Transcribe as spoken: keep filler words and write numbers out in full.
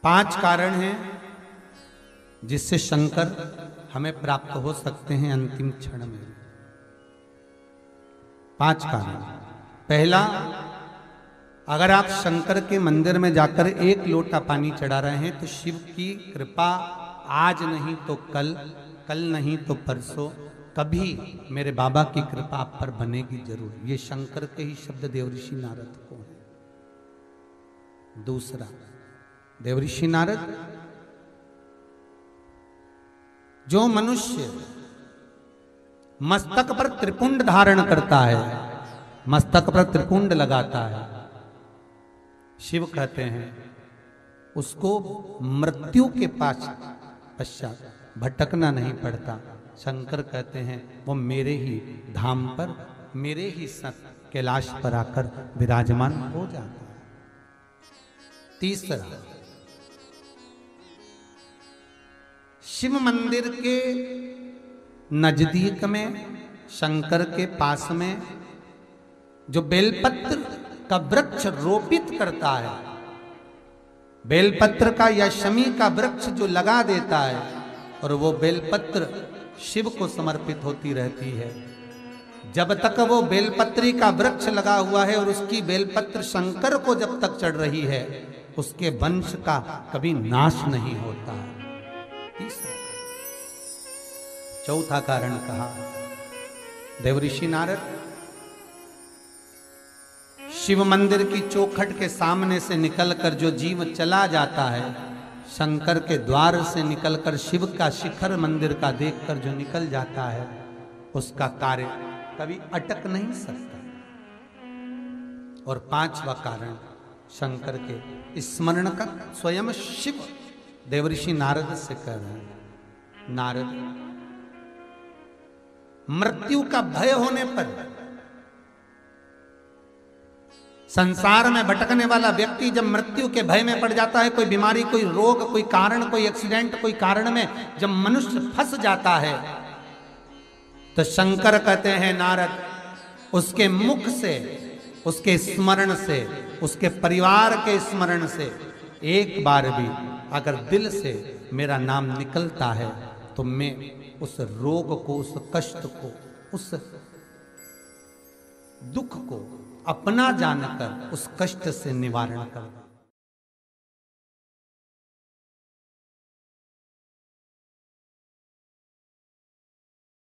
पांच कारण हैं जिससे शंकर हमें प्राप्त हो सकते हैं अंतिम क्षण में। पांच कारण। पहला, अगर आप शंकर के मंदिर में जाकर एक लोटा पानी चढ़ा रहे हैं तो शिव की कृपा आज नहीं तो कल, कल नहीं तो परसों, कभी मेरे बाबा की कृपा आप पर बनेगी जरूर। ये शंकर के ही शब्द देवऋषि नारद को हैं। दूसरा, देवऋषि नारद, जो मनुष्य मस्तक पर त्रिपुंड धारण करता है, मस्तक पर त्रिपुंड लगाता है, शिव कहते हैं उसको मृत्यु के पास पश्चात भटकना नहीं पड़ता। शंकर कहते हैं वो मेरे ही धाम पर, मेरे ही सत कैलाश पर आकर विराजमान हो जाता है। तीसरा, शिव मंदिर के नजदीक में, शंकर के पास में जो बेलपत्र का वृक्ष रोपित करता है, बेलपत्र का या शमी का वृक्ष जो लगा देता है और वो बेलपत्र शिव को समर्पित होती रहती है, जब तक वो बेलपत्री का वृक्ष लगा हुआ है और उसकी बेलपत्र शंकर को जब तक चढ़ रही है, उसके वंश का कभी नाश नहीं होता है। चौथा कारण कहा देवऋषि नारद, शिव मंदिर की चौखट के सामने से निकलकर जो जीव चला जाता है, शंकर के द्वार से निकलकर शिव का शिखर मंदिर का देखकर जो निकल जाता है, उसका कार्य कभी अटक नहीं सकता। और पांचवा कारण शंकर के स्मरण का स्वयं शिव देवऋषि नारद से कह रहे हैं, नारद, मृत्यु का भय होने पर संसार में भटकने वाला व्यक्ति जब मृत्यु के भय में पड़ जाता है, कोई बीमारी, कोई रोग, कोई कारण, कोई एक्सीडेंट, कोई कारण में जब मनुष्य फंस जाता है, तो शंकर कहते हैं नारद, उसके मुख से, उसके स्मरण से, उसके परिवार के स्मरण से एक बार भी अगर दिल से मेरा नाम निकलता है तो मैं उस रोग को, उस कष्ट को, उस दुख को अपना जानकर उस कष्ट से निवारण कर